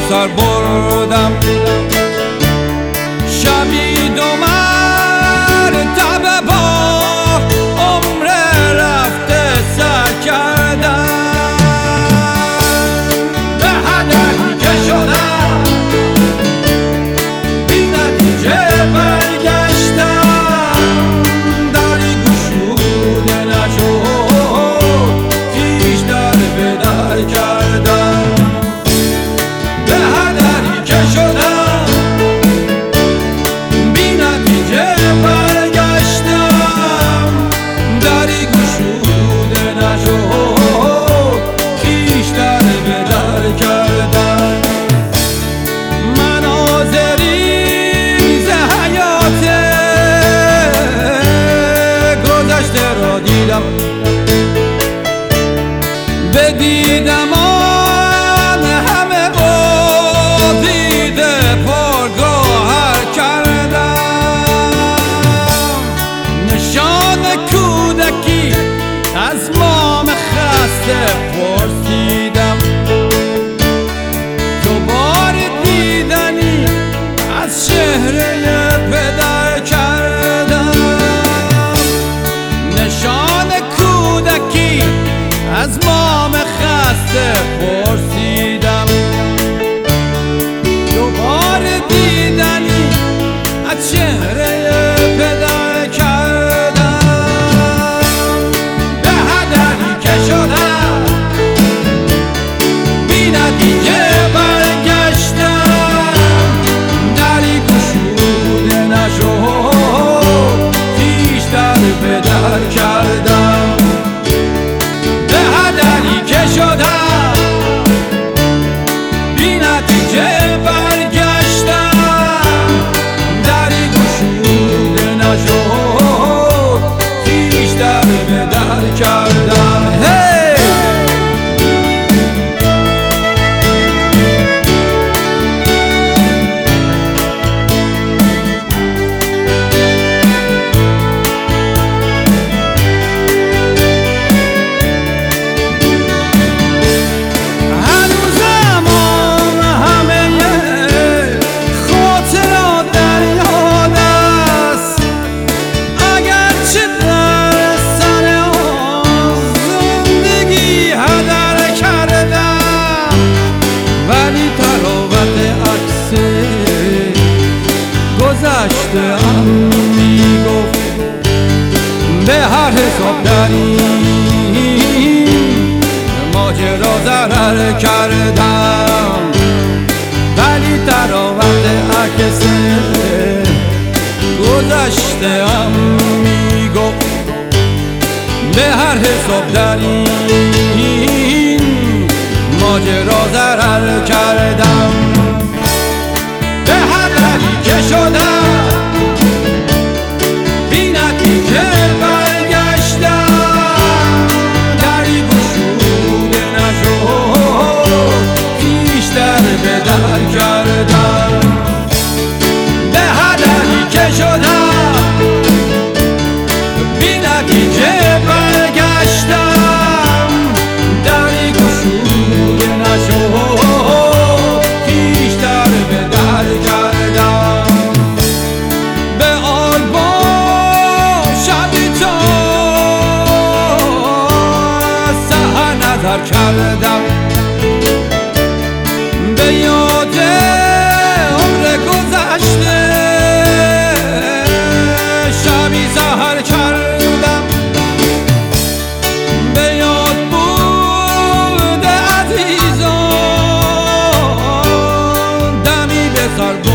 سر بردم شبی دو مرتبه با عمر رفته سر کردم به هدفی که شدم بی نتیجه برگشتم دری گشوده نشد پیش در به در کردم به هدفی که شدم بی نتیجه برگشتم دری گشوده نشد پیش در به در کردم مناظری ز حیات گذشته را دیدم بدیدم آن همه با دیده پرگوهر کردم نشان کودکی از مام خسته پرسیدم دوباره دیدنی از چهره پدر کردم نشان کودکی از مام خسته پرسیدم دوباره دیدنی از چهره پدر کردم به هدفی که شدم بی نتیجه برگشتم دری گشوده نشد پیش در پدر کردم به هدفی که شدم بی نتیجه برگشتم دری گشوده نشد پیش در به در کردم گذشته‌ام میگفت به هر حساب در این ماجرا ضرر کردم ولی تراوت عکس گذشته‌ام میگفت به هر حساب در این ماجرا ضرر کردم به هدفی که شدم بی نتیجه برگشتم دری گشوده نشد پیش در به در کردم به هدفی که شدم بی نتیجه برگشتم دری گشوده نشد پیش در به در کردم به آلبا شبی تا سحر نظر کردم به یاد عمر گذشته شبی سحر کردم به یاد بود عزیزان دمی به سر